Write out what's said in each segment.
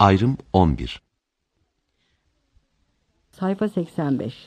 Ayrım 11. Sayfa 85.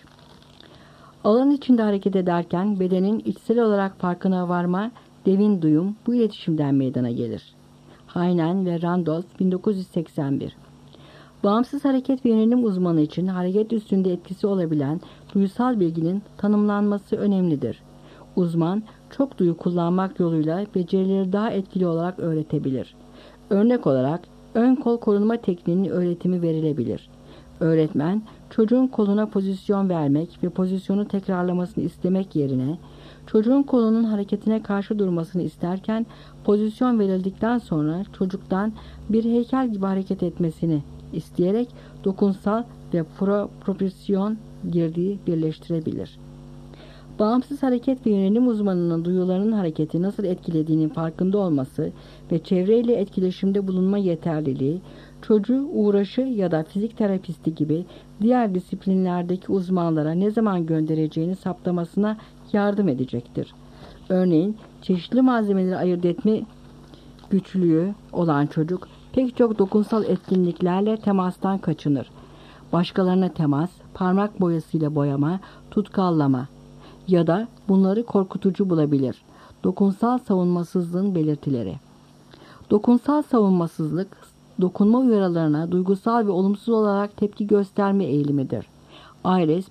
Alan içinde hareket ederken bedenin içsel olarak farkına varma, devin duyum bu iletişimden meydana gelir. Heinen ve Randolph 1981. Bağımsız hareket ve yönelim uzmanı için hareket üstünde etkisi olabilen duysal bilginin tanımlanması önemlidir. Uzman, çok duyu kullanmak yoluyla becerileri daha etkili olarak öğretebilir. Örnek olarak, ön kol korunma tekniğinin öğretimi verilebilir. Öğretmen, çocuğun koluna pozisyon vermek ve pozisyonu tekrarlamasını istemek yerine, çocuğun kolunun hareketine karşı durmasını isterken, pozisyon verildikten sonra çocuktan bir heykel gibi hareket etmesini isteyerek dokunsal ve propriyosyon girdiği birleştirebilir. Bağımsız hareket ve yönelim uzmanının duyularının hareketi nasıl etkilediğinin farkında olması ve çevreyle etkileşimde bulunma yeterliliği, çocuğu uğraşı ya da fizik terapisti gibi diğer disiplinlerdeki uzmanlara ne zaman göndereceğini saptamasına yardım edecektir. Örneğin çeşitli malzemeleri ayırt etme güçlüğü olan çocuk pek çok dokunsal etkinliklerle temastan kaçınır. Başkalarına temas, parmak boyasıyla boyama, tutkallama ya da bunları korkutucu bulabilir. Dokunsal savunmasızlığın belirtileri. Dokunsal savunmasızlık, dokunma uyarılarına duygusal ve olumsuz olarak tepki gösterme eğilimidir. Ayres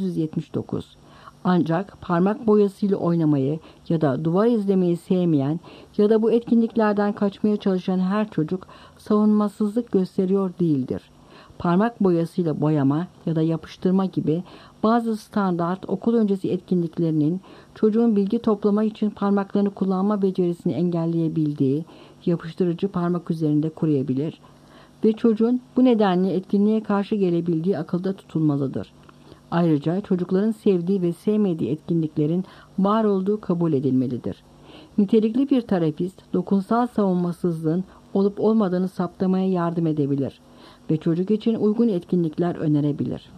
1979. Ancak parmak boyasıyla oynamayı ya da duvar izlemeyi sevmeyen ya da bu etkinliklerden kaçmaya çalışan her çocuk savunmasızlık gösteriyor değildir. Parmak boyasıyla boyama ya da yapıştırma gibi bazı standart okul öncesi etkinliklerinin çocuğun bilgi toplama için parmaklarını kullanma becerisini engelleyebildiği yapıştırıcı parmak üzerinde kuruyabilir ve çocuğun bu nedenle etkinliğe karşı gelebildiği akılda tutulmalıdır. Ayrıca çocukların sevdiği ve sevmediği etkinliklerin var olduğu kabul edilmelidir. Nitelikli bir terapist dokunsal savunmasızlığın olup olmadığını saptamaya yardım edebilir ve çocuk için uygun etkinlikler önerebilir.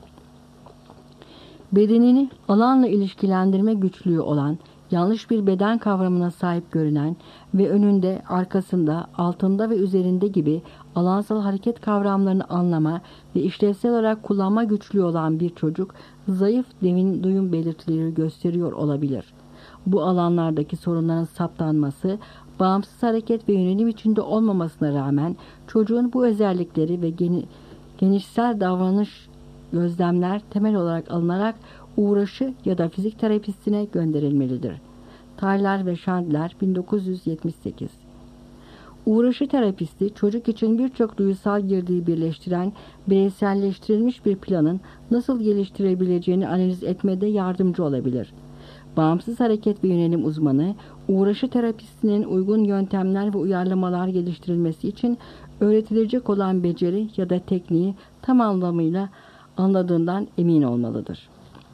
Bedenini alanla ilişkilendirme güçlüğü olan, yanlış bir beden kavramına sahip görünen ve önünde, arkasında, altında ve üzerinde gibi alansal hareket kavramlarını anlama ve işlevsel olarak kullanma güçlüğü olan bir çocuk, zayıf devin duyum belirtileri gösteriyor olabilir. Bu alanlardaki sorunların saptanması, bağımsız hareket ve yönelim içinde olmamasına rağmen çocuğun bu özellikleri ve genişsel davranış gözlemler temel olarak alınarak uğraşı ya da fizik terapistine gönderilmelidir. Tyler ve Chandler 1978. Uğraşı terapisti çocuk için birçok duysal girdiği birleştiren bireyselleştirilmiş bir planın nasıl geliştirebileceğini analiz etmede yardımcı olabilir. Bağımsız hareket ve yönelim uzmanı, uğraşı terapistinin uygun yöntemler ve uyarlamalar geliştirilmesi için öğretilecek olan beceri ya da tekniği tam anlamıyla anladığından emin olmalıdır.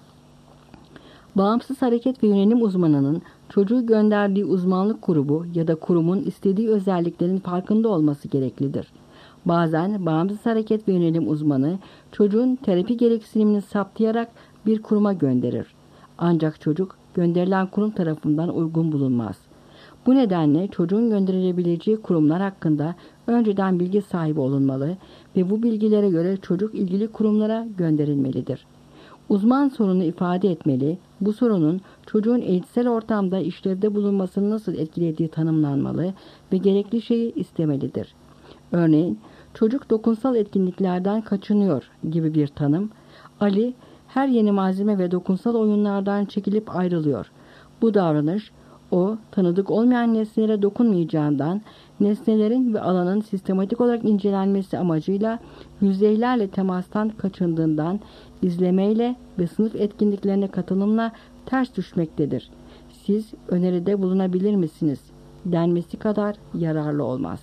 Bağımsız hareket ve yönelim uzmanının çocuğu gönderdiği uzmanlık grubu ya da kurumun istediği özelliklerin farkında olması gereklidir. Bazen bağımsız hareket ve yönelim uzmanı çocuğun terapi gereksinimini saptayarak bir kuruma gönderir. Ancak çocuk gönderilen kurum tarafından uygun bulunmaz. Bu nedenle çocuğun gönderilebileceği kurumlar hakkında önceden bilgi sahibi olunmalı ve bu bilgilere göre çocuk ilgili kurumlara gönderilmelidir. Uzman sorunu ifade etmeli, bu sorunun çocuğun eğitsel ortamda işlevde bulunmasını nasıl etkilediği tanımlanmalı ve gerekli şeyi istemelidir. Örneğin, çocuk dokunsal etkinliklerden kaçınıyor gibi bir tanım, Ali her yeni malzeme ve dokunsal oyunlardan çekilip ayrılıyor. Bu davranış, o tanıdık olmayan nesnelere dokunmayacağından, nesnelerin ve alanın sistematik olarak incelenmesi amacıyla yüzeylerle temastan kaçındığından, izlemeyle ve sınıf etkinliklerine katılımla ters düşmektedir. Siz öneride bulunabilir misiniz? Denmesi kadar yararlı olmaz.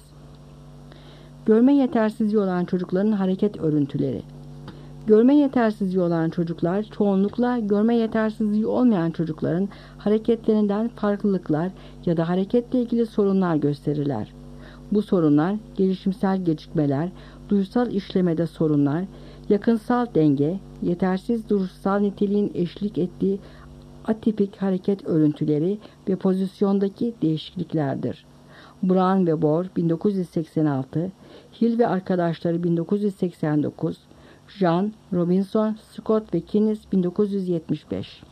Görme yetersizliği olan çocukların hareket örüntüleri. Görme yetersizliği olan çocuklar çoğunlukla görme yetersizliği olmayan çocukların hareketlerinden farklılıklar ya da hareketle ilgili sorunlar gösterirler. Bu sorunlar gelişimsel gecikmeler, duysal işlemede sorunlar, yakınsal denge, yetersiz duruşsal niteliğin eşlik ettiği atipik hareket örüntüleri ve pozisyondaki değişikliklerdir. Brown ve Bohr 1986, Hill ve arkadaşları 1989, John, Robinson, Scott ve Keynes 1975.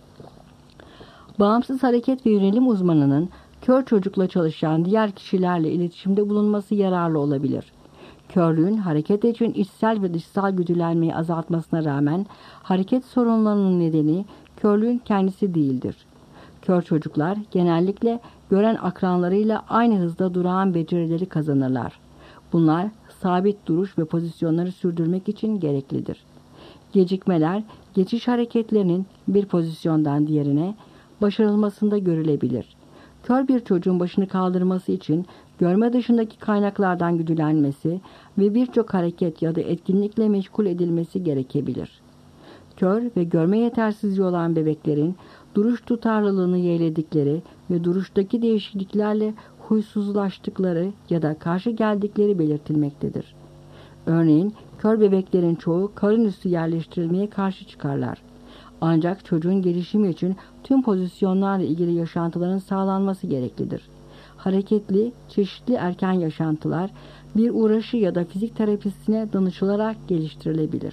Bağımsız hareket ve yönelim uzmanının kör çocukla çalışan diğer kişilerle iletişimde bulunması yararlı olabilir. Körlüğün hareket için içsel ve dışsal güdülenmeyi azaltmasına rağmen hareket sorunlarının nedeni körlüğün kendisi değildir. Kör çocuklar genellikle gören akranlarıyla aynı hızda durağan becerileri kazanırlar. Bunlar sabit duruş ve pozisyonları sürdürmek için gereklidir. Gecikmeler, geçiş hareketlerinin bir pozisyondan diğerine başarılmasında görülebilir. Kör bir çocuğun başını kaldırması için görme dışındaki kaynaklardan güdülenmesi ve birçok hareket ya da etkinlikle meşgul edilmesi gerekebilir. Kör ve görme yetersizliği olan bebeklerin duruş tutarlılığını yeğledikleri ve duruştaki değişikliklerle huysuzlaştıkları ya da karşı geldikleri belirtilmektedir. Örneğin kör bebeklerin çoğu karın üstü yerleştirilmeye karşı çıkarlar. Ancak çocuğun gelişimi için tüm pozisyonlarla ilgili yaşantıların sağlanması gereklidir. Hareketli, çeşitli erken yaşantılar bir uğraşı ya da fizik terapistine danışılarak geliştirilebilir.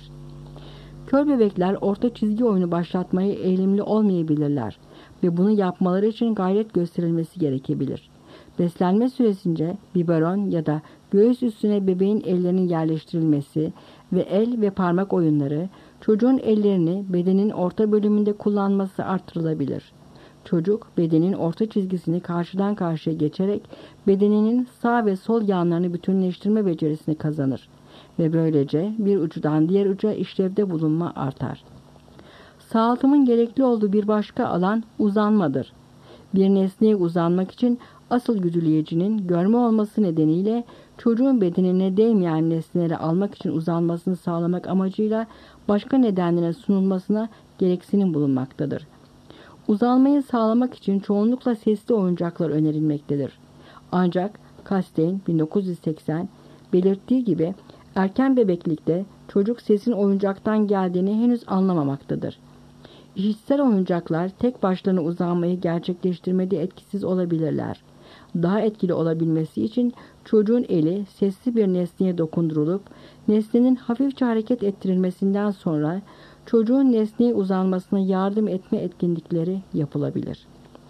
Kör bebekler orta çizgi oyunu başlatmaya eğilimli olmayabilirler ve bunu yapmaları için gayret gösterilmesi gerekebilir. Beslenme süresince biberon ya da göğüs üstüne bebeğin ellerinin yerleştirilmesi ve el ve parmak oyunları, çocuğun ellerini bedenin orta bölümünde kullanması artırılabilir. Çocuk bedenin orta çizgisini karşıdan karşıya geçerek bedeninin sağ ve sol yanlarını bütünleştirme becerisini kazanır ve böylece bir ucudan diğer uca işlevde bulunma artar. Sağaltımın gerekli olduğu bir başka alan uzanmadır. Bir nesneye uzanmak için asıl güdüleyicinin görme olması nedeniyle çocuğun bedenine değmeyen nesneleri almak için uzanmasını sağlamak amacıyla başka nedenlere sunulmasına gereksinim bulunmaktadır. Uzanmayı sağlamak için çoğunlukla sesli oyuncaklar önerilmektedir. Ancak Costain 1980 belirttiği gibi erken bebeklikte çocuk sesin oyuncaktan geldiğini henüz anlamamaktadır. İşitsel oyuncaklar tek başlarına uzanmayı gerçekleştirmede etkisiz olabilirler. Daha etkili olabilmesi için çocuğun eli sesli bir nesneye dokundurulup nesnenin hafifçe hareket ettirilmesinden sonra çocuğun nesneye uzanmasına yardım etme etkinlikleri yapılabilir.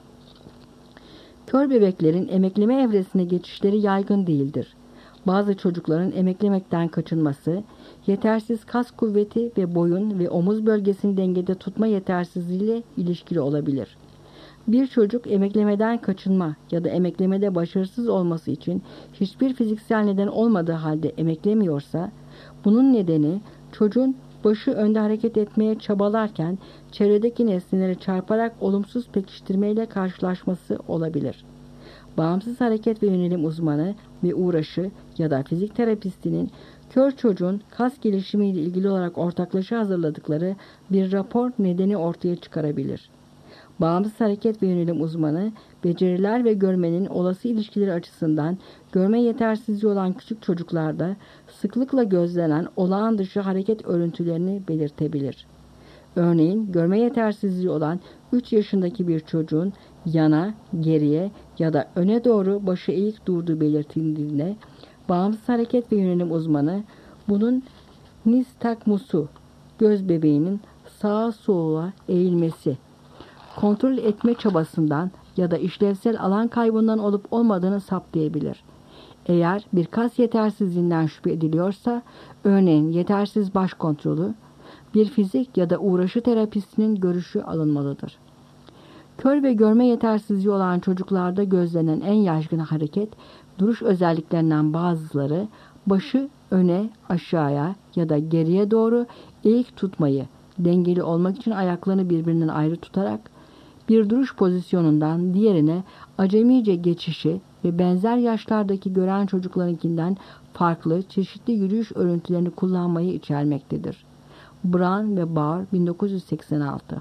Kör bebeklerin emekleme evresine geçişleri yaygın değildir. Bazı çocukların emeklemekten kaçınması, yetersiz kas kuvveti ve boyun ve omuz bölgesini dengede tutma yetersizliğiyle ilişkili olabilir. Bir çocuk emeklemeden kaçınma ya da emeklemede başarısız olması için hiçbir fiziksel neden olmadığı halde emeklemiyorsa, bunun nedeni çocuğun başı önde hareket etmeye çabalarken çevredeki nesneleri çarparak olumsuz pekiştirmeyle karşılaşması olabilir. Bağımsız hareket ve yönelim uzmanı ve uğraşı ya da fizik terapistinin kör çocuğun kas gelişimiyle ilgili olarak ortaklaşa hazırladıkları bir rapor nedeni ortaya çıkarabilir. Bağımsız hareket ve yönelim uzmanı, beceriler ve görmenin olası ilişkileri açısından görme yetersizliği olan küçük çocuklarda sıklıkla gözlenen olağan dışı hareket örüntülerini belirtebilir. Örneğin görme yetersizliği olan 3 yaşındaki bir çocuğun yana, geriye ya da öne doğru başı eğik durduğu belirtildiğinde bağımsız hareket ve yönelim uzmanı bunun nistagmusu, göz bebeğinin sağa sola eğilmesi, kontrol etme çabasından ya da işlevsel alan kaybından olup olmadığını saptayabilir. Eğer bir kas yetersizliğinden şüphe ediliyorsa, örneğin yetersiz baş kontrolü, bir fizik ya da uğraşı terapistinin görüşü alınmalıdır. Kör ve görme yetersizliği olan çocuklarda gözlenen en yaygın hareket, duruş özelliklerinden bazıları başı öne, aşağıya ya da geriye doğru eğik tutmayı, dengeli olmak için ayaklarını birbirinden ayrı tutarak bir duruş pozisyonundan diğerine acemice geçişi ve benzer yaşlardaki gören çocuklarınkinden farklı çeşitli yürüyüş örüntülerini kullanmayı içermektedir. Brown ve Bauer 1986.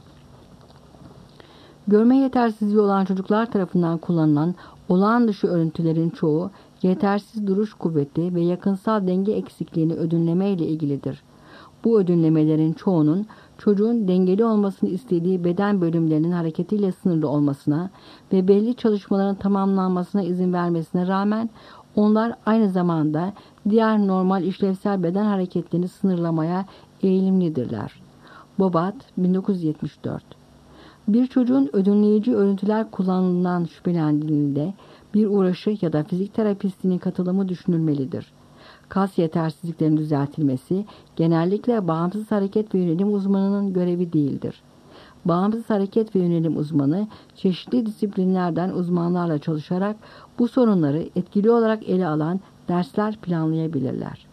Görme yetersizliği olan çocuklar tarafından kullanılan olağan dışı örüntülerin çoğu yetersiz duruş kuvveti ve yakınsal denge eksikliğini ödünleme ile ilgilidir. Bu ödünlemelerin çoğunun çocuğun dengeli olmasını istediği beden bölümlerinin hareketiyle sınırlı olmasına ve belli çalışmaların tamamlanmasına izin vermesine rağmen Onlar aynı zamanda diğer normal işlevsel beden hareketlerini sınırlamaya eğilimlidirler. Bobat, 1974. Bir çocuğun ödünleyici örüntüler kullanıldığından şüphelendiğinde bir uğraşı ya da fizik terapistinin katılımı düşünülmelidir. Kas yetersizliklerinin düzeltilmesi genellikle bağımsız hareket ve yönelim uzmanının görevi değildir. Bağımsız hareket ve yönelim uzmanı çeşitli disiplinlerden uzmanlarla çalışarak bu sorunları etkili olarak ele alan dersler planlayabilirler.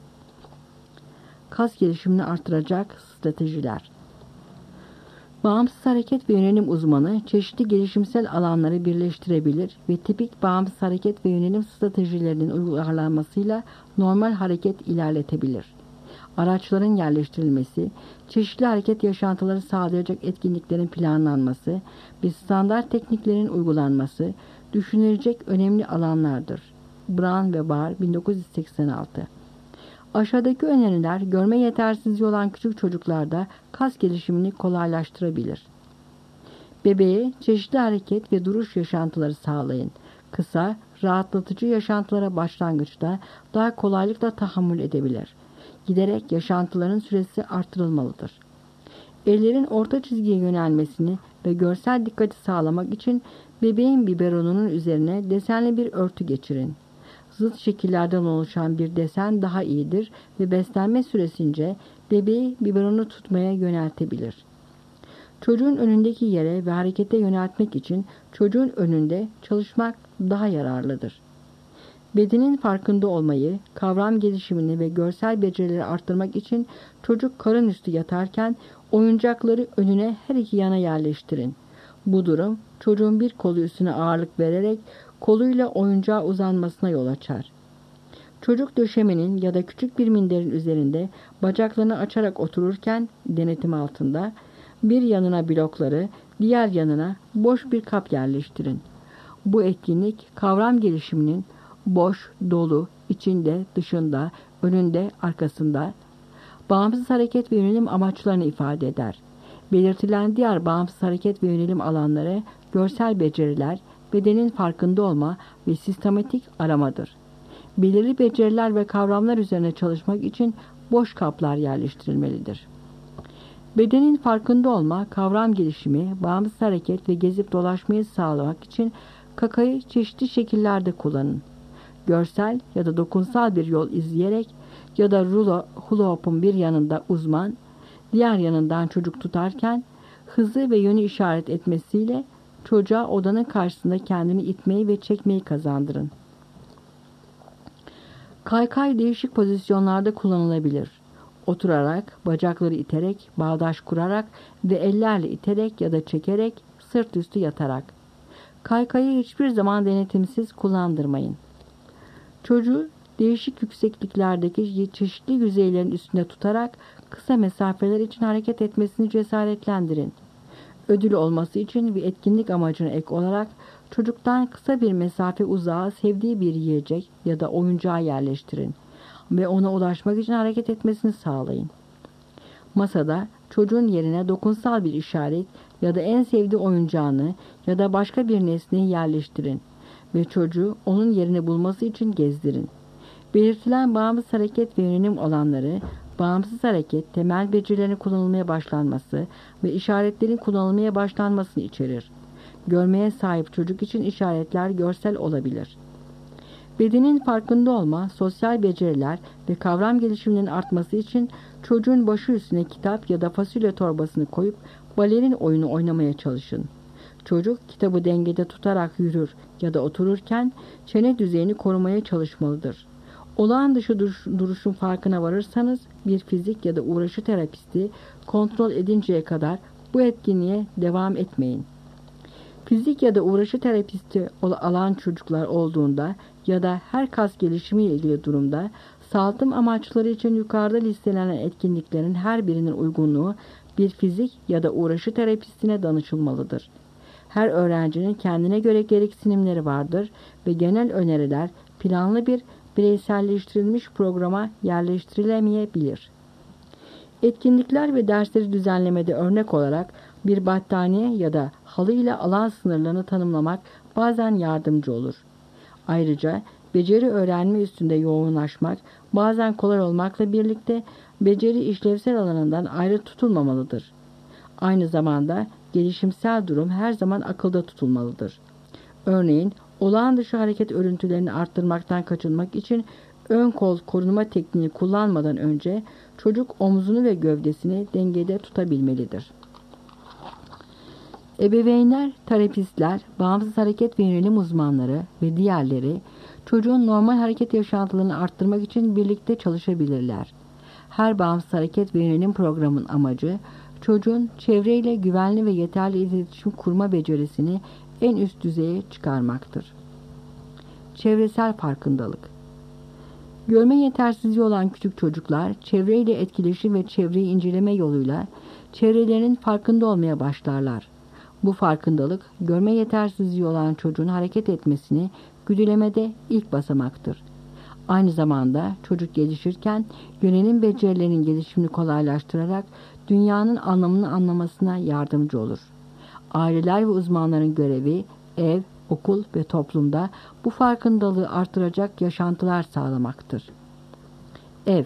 Kas gelişimini artıracak stratejiler. Bağımsız hareket ve yönelim uzmanı çeşitli gelişimsel alanları birleştirebilir ve tipik bağımsız hareket ve yönelim stratejilerinin uygulanmasıyla normal hareket ilerletebilir. Araçların yerleştirilmesi, çeşitli hareket yaşantıları sağlayacak etkinliklerin planlanması ve standart tekniklerin uygulanması düşünülecek önemli alanlardır. Brown ve Barr, 1986. Aşağıdaki öneriler görme yetersizliği olan küçük çocuklarda kas gelişimini kolaylaştırabilir. Bebeğe çeşitli hareket ve duruş yaşantıları sağlayın. Kısa, rahatlatıcı yaşantılara başlangıçta daha kolaylıkla tahammül edebilir. Giderek yaşantıların süresi artırılmalıdır. Ellerin orta çizgiye yönelmesini ve görsel dikkati sağlamak için bebeğin biberonunun üzerine desenli bir örtü geçirin. Zıt şekillerden oluşan bir desen daha iyidir ve beslenme süresince bebeği biberonu tutmaya yöneltebilir. Çocuğun önündeki yere ve harekete yöneltmek için çocuğun önünde çalışmak daha yararlıdır. Bedenin farkında olmayı, kavram gelişimini ve görsel becerileri arttırmak için çocuk karın üstü yatarken oyuncakları önüne her iki yana yerleştirin. Bu durum çocuğun bir kolu üstüne ağırlık vererek koluyla oyuncağa uzanmasına yol açar. Çocuk döşemenin ya da küçük bir minderin üzerinde bacaklarını açarak otururken denetim altında bir yanına blokları, diğer yanına boş bir kap yerleştirin. Bu etkinlik kavram gelişiminin boş, dolu, içinde, dışında, önünde, arkasında bağımsız hareket ve yönelim amaçlarını ifade eder. Belirtilen diğer bağımsız hareket ve yönelim alanları görsel beceriler, bedenin farkında olma ve sistematik aramadır. Belirli beceriler ve kavramlar üzerine çalışmak için boş kaplar yerleştirilmelidir. Bedenin farkında olma, kavram gelişimi, bağımsız hareket ve gezip dolaşmayı sağlamak için kakayı çeşitli şekillerde kullanın. Görsel ya da dokunsal bir yol izleyerek ya da hula hoop'un bir yanında uzman, diğer yanından çocuk tutarken hızı ve yönü işaret etmesiyle çocuğa odanın karşısında kendini itmeyi ve çekmeyi kazandırın. Kaykay değişik pozisyonlarda kullanılabilir. Oturarak, bacakları iterek, bağdaş kurarak ve ellerle iterek ya da çekerek, sırt üstü yatarak. Kaykayı hiçbir zaman denetimsiz kullandırmayın. Çocuğu değişik yüksekliklerdeki çeşitli yüzeylerin üstünde tutarak kısa mesafeler için hareket etmesini cesaretlendirin. Ödül olması için bir etkinlik amacına ek olarak çocuktan kısa bir mesafe uzağa sevdiği bir yiyecek ya da oyuncağı yerleştirin ve ona ulaşmak için hareket etmesini sağlayın. Masada çocuğun yerine dokunsal bir işaret ya da en sevdiği oyuncağını ya da başka bir nesneyi yerleştirin ve çocuğu onun yerini bulması için gezdirin. Belirtilen bağımsız hareket ve yönelim alanları, bağımsız hareket, temel becerilerin kullanılmaya başlanması ve işaretlerin kullanılmaya başlanmasını içerir. Görmeye sahip çocuk için işaretler görsel olabilir. Bedenin farkında olma, sosyal beceriler ve kavram gelişiminin artması için çocuğun başı üstüne kitap ya da fasulye torbasını koyup balerin oyunu oynamaya çalışın. Çocuk kitabı dengede tutarak yürür ya da otururken çene düzeyini korumaya çalışmalıdır. Olağan dışı duruşun farkına varırsanız bir fizik ya da uğraşı terapisti kontrol edinceye kadar bu etkinliğe devam etmeyin. Fizik ya da uğraşı terapisti alan çocuklar olduğunda ya da her kas gelişimi ile ilgili durumda sağaltım amaçları için yukarıda listelenen etkinliklerin her birinin uygunluğu bir fizik ya da uğraşı terapistine danışılmalıdır. Her öğrencinin kendine göre gereksinimleri vardır ve genel öneriler planlı bir bireyselleştirilmiş programa yerleştirilemeyebilir. Etkinlikler ve dersleri düzenlemede örnek olarak bir battaniye ya da halı ile alan sınırlarını tanımlamak bazen yardımcı olur. Ayrıca beceri öğrenme üstünde yoğunlaşmak bazen kolay olmakla birlikte beceri işlevsel alanından ayrı tutulmamalıdır. Aynı zamanda gelişimsel durum her zaman akılda tutulmalıdır. Örneğin olağan dışı hareket örüntülerini arttırmaktan kaçınmak için ön kol korunma tekniği kullanmadan önce çocuk omzunu ve gövdesini dengede tutabilmelidir. Ebeveynler, terapistler, bağımsız hareket ve yönelim uzmanları ve diğerleri çocuğun normal hareket yaşantılarını arttırmak için birlikte çalışabilirler. Her bağımsız hareket ve yönelim programının amacı çocuğun çevreyle güvenli ve yeterli iletişim kurma becerisini en üst düzeye çıkarmaktır. Çevresel farkındalık. Görme yetersizliği olan küçük çocuklar çevreyle etkileşim ve çevreyi inceleme yoluyla çevrelerinin farkında olmaya başlarlar. Bu farkındalık görme yetersizliği olan çocuğun hareket etmesini güdülemede ilk basamaktır. Aynı zamanda çocuk gelişirken yönelim becerilerinin gelişimini kolaylaştırarak dünyanın anlamını anlamasına yardımcı olur. Aileler ve uzmanların görevi ev, okul ve toplumda bu farkındalığı artıracak yaşantılar sağlamaktır. Ev.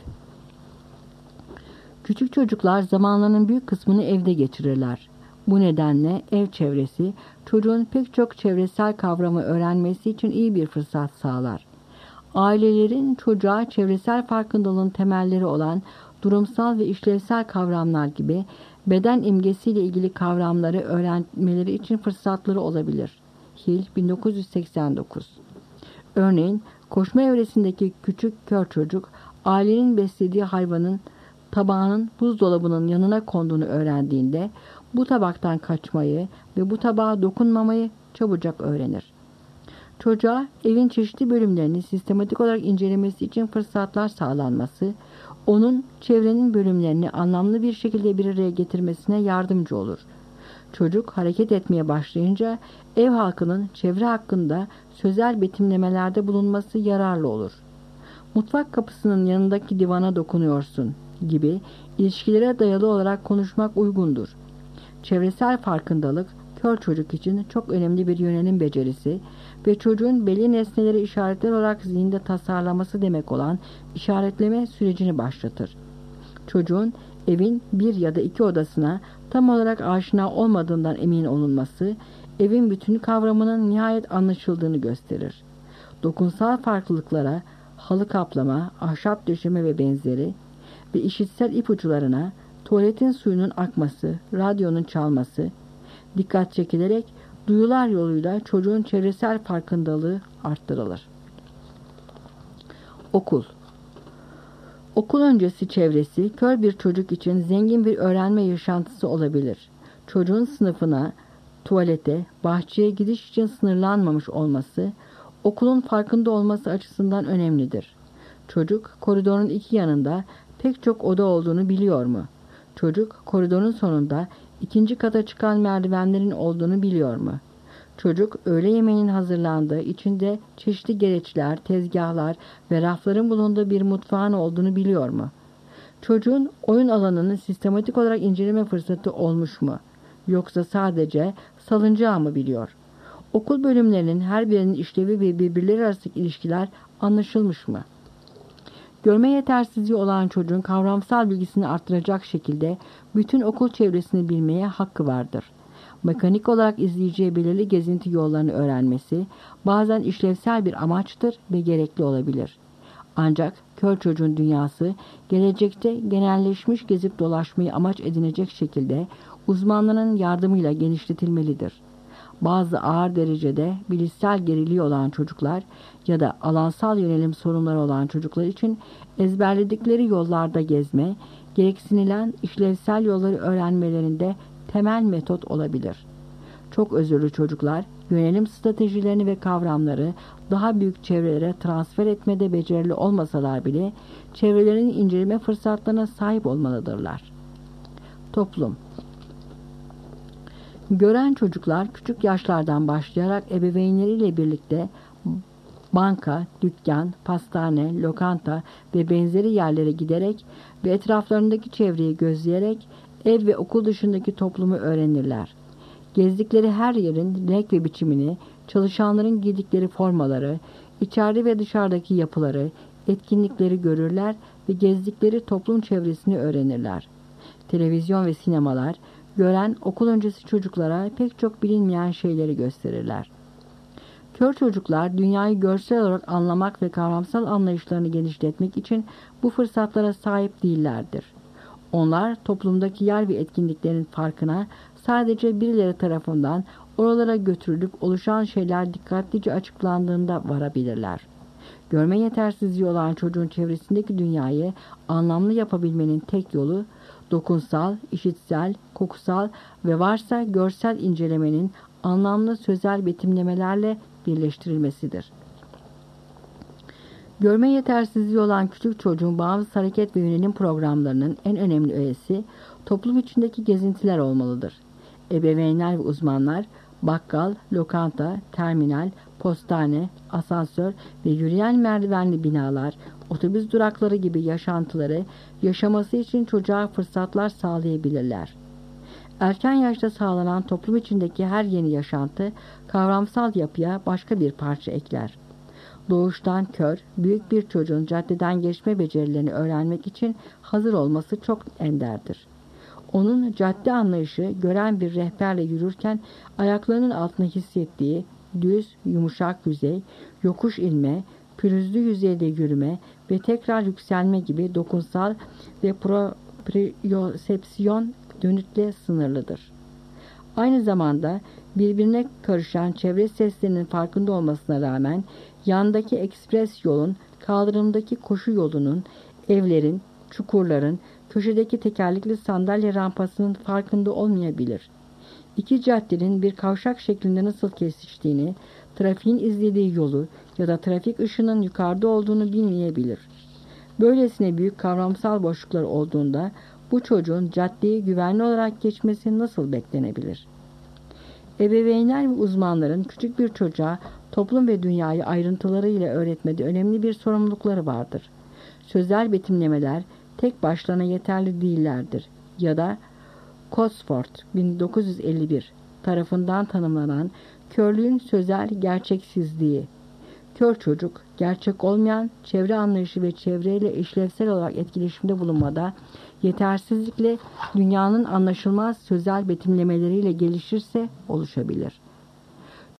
Küçük çocuklar zamanlarının büyük kısmını evde geçirirler. Bu nedenle ev çevresi çocuğun pek çok çevresel kavramı öğrenmesi için iyi bir fırsat sağlar. Ailelerin çocuğa çevresel farkındalığın temelleri olan durumsal ve işlevsel kavramlar gibi beden imgesiyle ilgili kavramları öğrenmeleri için fırsatları olabilir. Hill 1989. Örneğin koşma evresindeki küçük kör çocuk ailenin beslediği hayvanın tabağının buzdolabının yanına konduğunu öğrendiğinde bu tabaktan kaçmayı ve bu tabağa dokunmamayı çabucak öğrenir. Çocuğa evin çeşitli bölümlerini sistematik olarak incelemesi için fırsatlar sağlanması, onun çevrenin bölümlerini anlamlı bir şekilde bir araya getirmesine yardımcı olur. Çocuk hareket etmeye başlayınca ev halkının çevre hakkında sözel betimlemelerde bulunması yararlı olur. Mutfak kapısının yanındaki divana dokunuyorsun gibi ilişkilere dayalı olarak konuşmak uygundur. Çevresel farkındalık kör çocuk için çok önemli bir yönelim becerisi ve çocuğun belli nesneleri işaretler olarak zihinde tasarlaması demek olan işaretleme sürecini başlatır. Çocuğun evin bir ya da iki odasına tam olarak aşina olmadığından emin olunması, evin bütünü kavramının nihayet anlaşıldığını gösterir. Dokunsal farklılıklara, halı kaplama, ahşap döşeme ve benzeri ve işitsel ipuçlarına, tuvaletin suyunun akması, radyonun çalması, dikkat çekilerek duyular yoluyla çocuğun çevresel farkındalığı arttırılır. Okul. Okul öncesi çevresi kör bir çocuk için zengin bir öğrenme yaşantısı olabilir. Çocuğun sınıfına, tuvalete, bahçeye gidiş için sınırlanmamış olması, okulun farkında olması açısından önemlidir. Çocuk koridorun iki yanında pek çok oda olduğunu biliyor mu? Çocuk koridorun sonunda ikinci kata çıkan merdivenlerin olduğunu biliyor mu? Çocuk öğle yemeğinin hazırlandığı, içinde çeşitli gereçler, tezgahlar ve rafların bulunduğu bir mutfağın olduğunu biliyor mu? Çocuğun oyun alanını sistematik olarak inceleme fırsatı olmuş mu? Yoksa sadece salıncağı mı biliyor? Okul bölümlerinin her birinin işlevi ve birbirleri arasındaki ilişkiler anlaşılmış mı? Görme yetersizliği olan çocuğun kavramsal bilgisini artıracak şekilde bütün okul çevresini bilmeye hakkı vardır. Mekanik olarak izleyeceği belirli gezinti yollarını öğrenmesi bazen işlevsel bir amaçtır ve gerekli olabilir. Ancak kör çocuğun dünyası gelecekte genelleşmiş gezip dolaşmayı amaç edinecek şekilde uzmanların yardımıyla genişletilmelidir. Bazı ağır derecede bilişsel geriliği olan çocuklar ya da alansal yönelim sorunları olan çocuklar için ezberledikleri yollarda gezme, gereksinilen işlevsel yolları öğrenmelerinde temel metot olabilir. Çok özürlü çocuklar yönelim stratejilerini ve kavramları daha büyük çevrelere transfer etmede becerili olmasalar bile çevrelerini inceleme fırsatlarına sahip olmalıdırlar. Toplum. Gören çocuklar küçük yaşlardan başlayarak ebeveynleriyle birlikte banka, dükkan, pastane, lokanta ve benzeri yerlere giderek ve etraflarındaki çevreyi gözleyerek ev ve okul dışındaki toplumu öğrenirler. Gezdikleri her yerin renk ve biçimini, çalışanların giydikleri formaları, İçeride ve dışarıdaki yapıları, etkinlikleri görürler ve gezdikleri toplum çevresini öğrenirler. Televizyon ve sinemalar, gören okul öncesi çocuklara pek çok bilinmeyen şeyleri gösterirler. Kör çocuklar dünyayı görsel olarak anlamak ve kavramsal anlayışlarını genişletmek için bu fırsatlara sahip değillerdir. Onlar toplumdaki yer ve etkinliklerin farkına sadece birileri tarafından oralara götürülüp oluşan şeyler dikkatlice açıklandığında varabilirler. Görme yetersizliği olan çocuğun çevresindeki dünyayı anlamlı yapabilmenin tek yolu dokunsal, işitsel, kokusal ve varsa görsel incelemenin anlamlı sözel betimlemelerle birleştirilmesidir. Görme yetersizliği olan küçük çocuğun bağımsız hareket ve yönelim programlarının en önemli öğesi toplum içindeki gezintiler olmalıdır. Ebeveynler ve uzmanlar bakkal, lokanta, terminal, postane, asansör ve yürüyen merdivenli binalar, otobüs durakları gibi yaşantıları yaşaması için çocuğa fırsatlar sağlayabilirler. Erken yaşta sağlanan toplum içindeki her yeni yaşantı kavramsal yapıya başka bir parça ekler. Doğuştan kör, büyük bir çocuğun caddeden geçme becerilerini öğrenmek için hazır olması çok enderdir. Onun cadde anlayışı gören bir rehberle yürürken ayaklarının altında hissettiği düz, yumuşak yüzey, yokuş inme, pürüzlü yüzeyde yürüme ve tekrar yükselme gibi dokunsal ve propriyosepsiyon dönütle sınırlıdır. Aynı zamanda birbirine karışan çevre seslerinin farkında olmasına rağmen yandaki ekspres yolun, kaldırımdaki koşu yolunun, evlerin, çukurların, köşedeki tekerlekli sandalye rampasının farkında olmayabilir. İki caddenin bir kavşak şeklinde nasıl kesiştiğini, trafiğin izlediği yolu ya da trafik ışığının yukarıda olduğunu bilmeyebilir. Böylesine büyük kavramsal boşluklar olduğunda bu çocuğun caddeyi güvenli olarak geçmesi nasıl beklenebilir? Ebeveynler ve uzmanların küçük bir çocuğa toplum ve dünyayı ayrıntılarıyla öğretmede önemli bir sorumlulukları vardır. Sözel betimlemeler tek başlarına yeterli değillerdir ya da Cosford 1951 tarafından tanımlanan körlüğün sözel gerçeksizliği. Kör çocuk, gerçek olmayan çevre anlayışı ve çevreyle işlevsel olarak etkileşimde bulunmada yetersizlikle dünyanın anlaşılmaz sözel betimlemeleriyle gelişirse oluşabilir.